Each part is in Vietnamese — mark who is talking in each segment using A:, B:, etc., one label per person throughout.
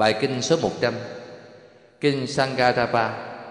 A: Bài kinh số 100, Kinh Sangarapa.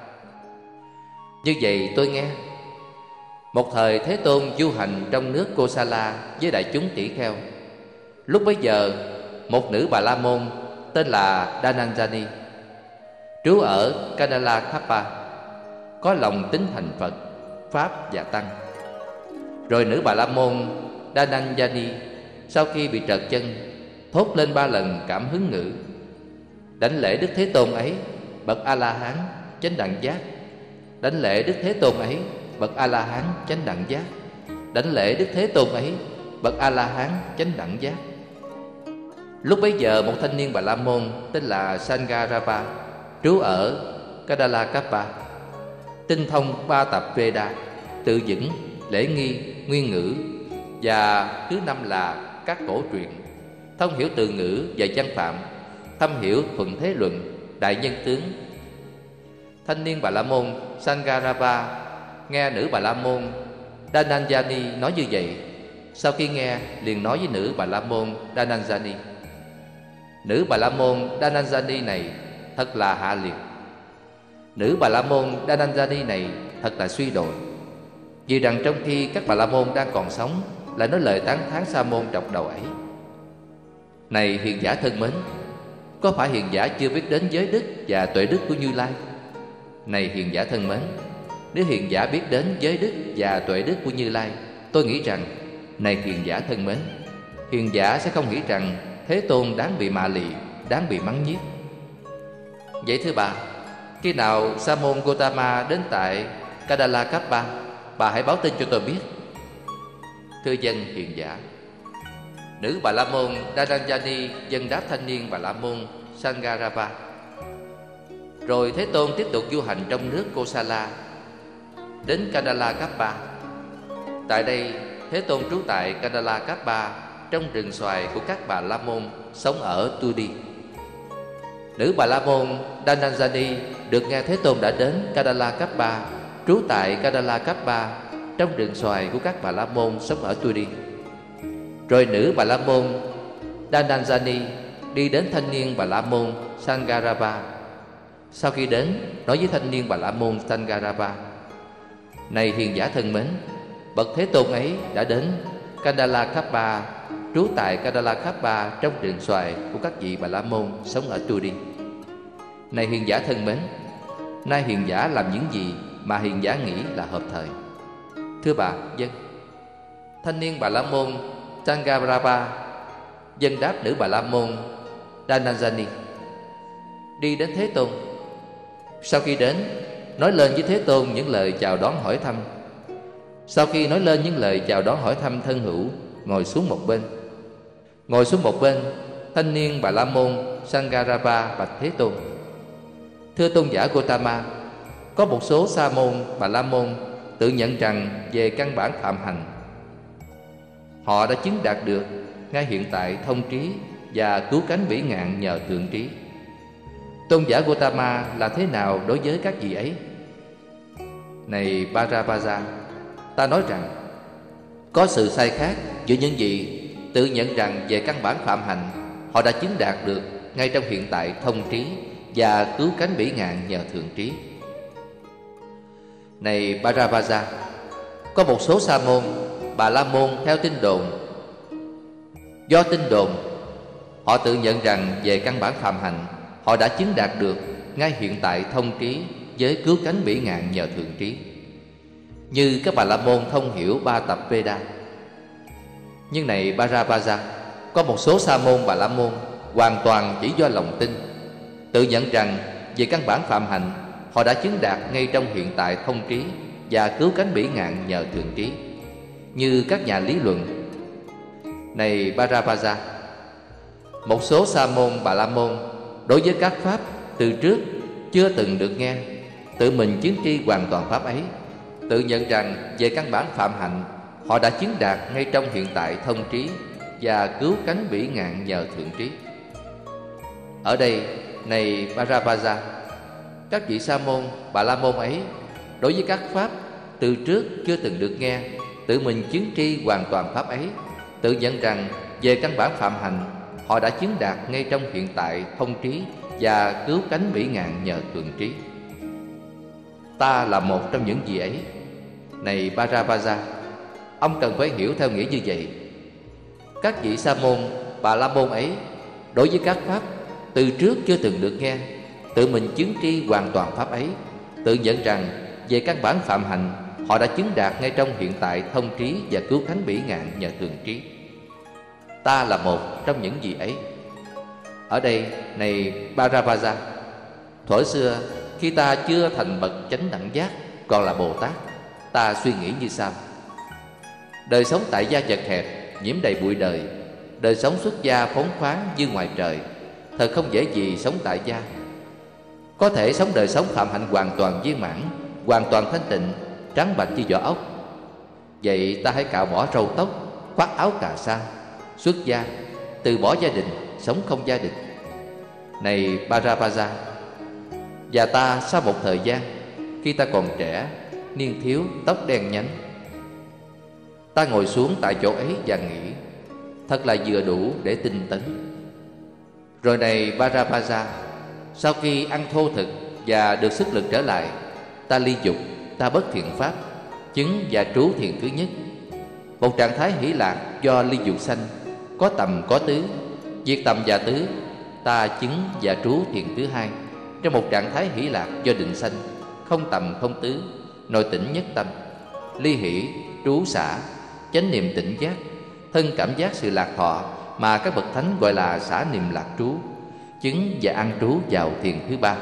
A: Như vậy tôi nghe, một thời Thế Tôn du hành trong nước Kosala với đại chúng tỷ kheo. Lúc bấy giờ, một nữ Bà La Môn tên là Dhananjani, trú ở Kadalakapa, có lòng tín thành Phật, Pháp và Tăng. Rồi nữ Bà La Môn Dhananjani sau khi bị trật chân, thốt lên 3 lần cảm hứng ngữ: đảnh lễ Đức Thế Tôn ấy, bậc A-la-hán chánh đẳng giác. Đảnh lễ Đức Thế Tôn ấy, bậc A-la-hán chánh đẳng giác. Đảnh lễ Đức Thế Tôn ấy, bậc A-la-hán chánh đẳng giác. Lúc bấy giờ một thanh niên Bà La Môn tên là Sangarapa, trú ở Kadalakapa, tinh thông 3 tập Veda, tự vững, lễ nghi, nguyên ngữ, và thứ 5 là các cổ truyện, thông hiểu từ ngữ và văn phạm, thâm hiểu thuận thế luận, đại nhân tướng. Thanh niên Bà La Môn Sangarapa nghe nữ Bà La Môn Dhananjani nói như vậy, sau khi nghe liền nói với nữ Bà La Môn Dhananjani: nữ Bà La Môn Dhananjani này thật là hạ liệt. Nữ Bà La Môn Dhananjani này thật là suy đồi, vì rằng trong khi các Bà La Môn đang còn sống lại nói lời tán thán Sa môn trọc đầu ấy. Này hiền giả thân mến, có phải hiền giả chưa biết đến giới đức và tuệ đức của Như Lai? Này hiền giả thân mến, nếu hiền giả biết đến giới đức và tuệ đức của Như Lai, tôi nghĩ rằng, này hiền giả thân mến, hiền giả sẽ không nghĩ rằng Thế Tôn đáng bị mạ lị, đáng bị mắng nhiếc. Vậy thưa khi nào Sa môn Gotama đến tại Kadalakapa, bà hãy báo tin cho tôi biết. Thưa dân hiền giả. Nữ Bà La Môn Dhananjani dâng đáp thanh niên Bà La Môn Sangarapa. Rồi Thế Tôn tiếp tục du hành trong nước Kosala, đến Kadalakapa. Tại đây Thế Tôn trú tại Kadalakapa, trong rừng xoài của các Bà La Môn sống ở Tudi. Nữ Bà La Môn Dhananjani được nghe Thế Tôn đã đến Kadalakapa, trú tại Kadalakapa, trong rừng xoài của các Bà La Môn sống ở Tudi. Rồi nữ Bà La Môn Dhananjani đi đến thanh niên Bà La Môn Sangarapa. Sau khi đến, nói với thanh niên Bà La Môn Sangarapa: này hiền giả thân mến, bậc Thế Tôn ấy đã đến Kadalakapa, trú tại Kadalakapa, trong rừng xoài của các vị Bà La Môn sống ở Tudi. Này hiền giả thân mến, nay hiền giả làm những gì mà hiền giả nghĩ là hợp thời? Thưa bà, dân. Thanh niên Bà La Môn Sangarapa dân đáp nữ Bà La Môn Dhananjani, đi đến Thế Tôn. Sau khi đến, nói lên với Thế Tôn những lời chào đón hỏi thăm. Sau khi nói lên những lời chào đón hỏi thăm thân hữu, ngồi xuống một bên. Ngồi xuống một bên, thanh niên Bà La Môn Sangarapa bạch Thế Tôn: thưa tôn giả Gotama, có một số sa môn Bà La Môn tự nhận rằng về căn bản phạm hành, họ đã chứng đạt được ngay hiện tại thông trí và cứu cánh bỉ ngạn nhờ thượng trí. Tôn giả Gotama là thế nào đối với các vị ấy? Này Bharavaja, ta nói rằng có sự sai khác giữa những vị tự nhận rằng về căn bản phạm hành, họ đã chứng đạt được ngay trong hiện tại thông trí và cứu cánh bỉ ngạn nhờ thượng trí. Này Bharavaja, có một số sa môn Bà La Môn theo tin đồn. Do tin đồn, họ tự nhận rằng về căn bản phạm hành, họ đã chứng đạt được ngay hiện tại thông trí với cứu cánh bỉ ngạn nhờ thượng trí, như các Bà La Môn thông hiểu 3 tập Veda. Nhưng này Bharavaja, có một số sa môn Bà La Môn hoàn toàn chỉ do lòng tin, tự nhận rằng về căn bản phạm hành, họ đã chứng đạt ngay trong hiện tại thông trí và cứu cánh bỉ ngạn nhờ thượng trí, như các nhà lý luận. Này Bharavaja, một số sa môn Bà La Môn đối với các pháp từ trước chưa từng được nghe, tự mình chứng tri hoàn toàn pháp ấy, tự nhận rằng về căn bản phạm hạnh, họ đã chứng đạt ngay trong hiện tại thông trí và cứu cánh bỉ ngạn nhờ thượng trí. Ở đây, này Bharavaja, các vị sa môn Bà La Môn ấy đối với các pháp từ trước chưa từng được nghe, tự mình chứng tri hoàn toàn pháp ấy, tự nhận rằng về căn bản phạm hạnh, họ đã chứng đạt ngay trong hiện tại thông trí và cứu cánh bỉ ngạn nhờ thuần trí. Ta là một trong những gì ấy. Này Bharavaja, ông cần phải hiểu theo nghĩa như vậy. Các vị sa môn, bà la môn ấy, đối với các pháp từ trước chưa từng được nghe, tự mình chứng tri hoàn toàn pháp ấy, tự nhận rằng về căn bản phạm hạnh họ đã chứng đạt ngay trong hiện tại thông trí và cứu cánh bỉ ngạn nhờ thường trí. Ta là một trong những gì ấy. Ở đây, này Bharavaja, thuở xưa khi ta chưa thành bậc chánh đẳng giác, còn là Bồ Tát, ta suy nghĩ như sau: đời sống tại gia chật hẹp, nhiễm đầy bụi đời, đời sống xuất gia phóng khoáng như ngoài trời, thật không dễ gì sống tại gia. Có thể sống đời sống phạm hạnh hoàn toàn viên mãn, hoàn toàn thanh tịnh, trắng bạch như vỏ ốc. Vậy ta hãy cạo bỏ râu tóc, khoác áo cà sa, xuất gia, từ bỏ gia đình, sống không gia đình. Này Bharavaja, và ta sau một thời gian, khi ta còn trẻ, niên thiếu, tóc đen nhánh, ta ngồi xuống tại chỗ ấy và nghĩ, thật là vừa đủ để tinh tấn. Rồi này Bharavaja, sau khi ăn thô thực và được sức lực trở lại, ta ly dục, ta bất thiện pháp, chứng và trú thiền thứ nhất. Một trạng thái hỷ lạc do ly dục sanh, có tầm có tứ. Diệt tầm và tứ, ta chứng và trú thiền thứ hai, trong một trạng thái hỷ lạc do định sanh, không tầm không tứ, nội tỉnh nhất tâm. Ly hỷ, trú xả, chánh niệm tỉnh giác, thân cảm giác sự lạc thọ mà các bậc thánh gọi là xả niệm lạc trú, chứng và an trú vào thiền thứ ba.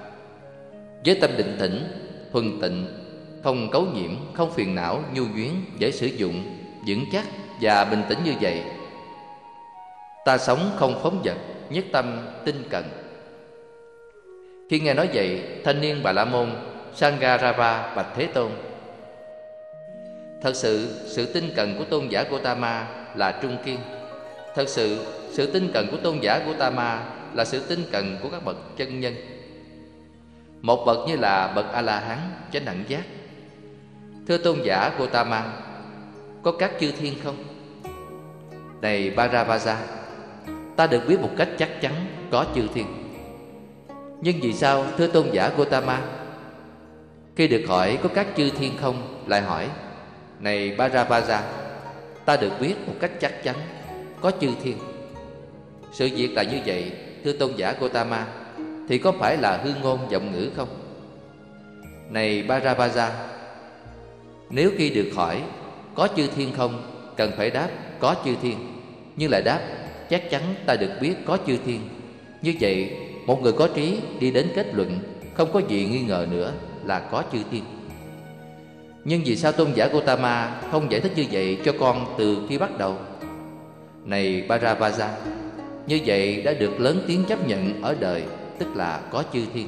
A: Với tâm định tĩnh, thuần tịnh, không cấu nhiễm, không phiền não, nhu nhuyến, dễ sử dụng, vững chắc và bình tĩnh như vậy, ta sống không phóng dật, nhất tâm tinh cần. Khi nghe nói vậy, thanh niên Bà La Môn Sangarava bạch Thế Tôn: thật sự tinh cần của tôn giả Gotama là trung kiên. Thật sự tinh cần của tôn giả Gotama là sự tinh cần của các bậc chân nhân. Một bậc như là bậc A-la-hán, chánh đẳng giác. Thưa tôn giả Gotama, có các chư thiên không? Này Bharavaja, ta được biết một cách chắc chắn có chư thiên. Nhưng vì sao thưa tôn giả Gotama? Khi được hỏi có các chư thiên không, lại hỏi: này Bharavaja, ta được biết một cách chắc chắn có chư thiên. Sự việc là như vậy, thưa tôn giả Gotama, thì có phải là hư ngôn vọng ngữ không? Này Bharavaja, nếu khi được hỏi có chư thiên không, cần phải đáp có chư thiên, nhưng lại đáp chắc chắn ta được biết có chư thiên. Như vậy, một người có trí đi đến kết luận không có gì nghi ngờ nữa là có chư thiên. Nhưng vì sao tôn giả Gotama không giải thích như vậy cho con từ khi bắt đầu? Này Bharavaja, như vậy đã được lớn tiếng chấp nhận ở đời, tức là có chư thiên.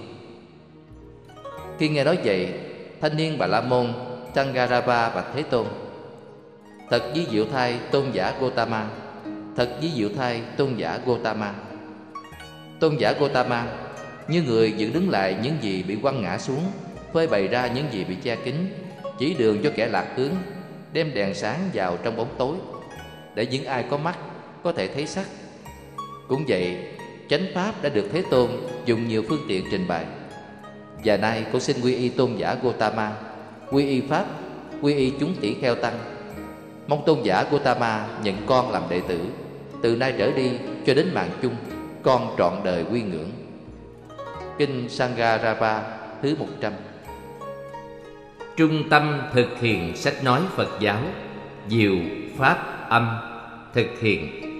A: Khi nghe nói vậy, thanh niên Bà La Môn Sangarava bạch Thế Tôn: thật ví diệu thay tôn giả Gotama, thật ví diệu thay tôn giả Gotama. Tôn giả Gotama, như người dựng đứng lại những gì bị quăng ngã xuống, phơi bày ra những gì bị che kín, chỉ đường cho kẻ lạc hướng, đem đèn sáng vào trong bóng tối, để những ai có mắt có thể thấy sắc. Cũng vậy, chánh pháp đã được Thế Tôn dùng nhiều phương tiện trình bày. Và nay con xin quy y tôn giả Gotama, quy y pháp, quy y chúng tỷ kheo tăng. Mong tôn giả Gotama nhận con làm đệ tử. Từ nay trở đi cho đến mạng chung, con trọn đời quy ngưỡng. Kinh Sangarava thứ 100. Trung tâm thực hiện sách nói Phật giáo, diệu pháp âm thực hiện.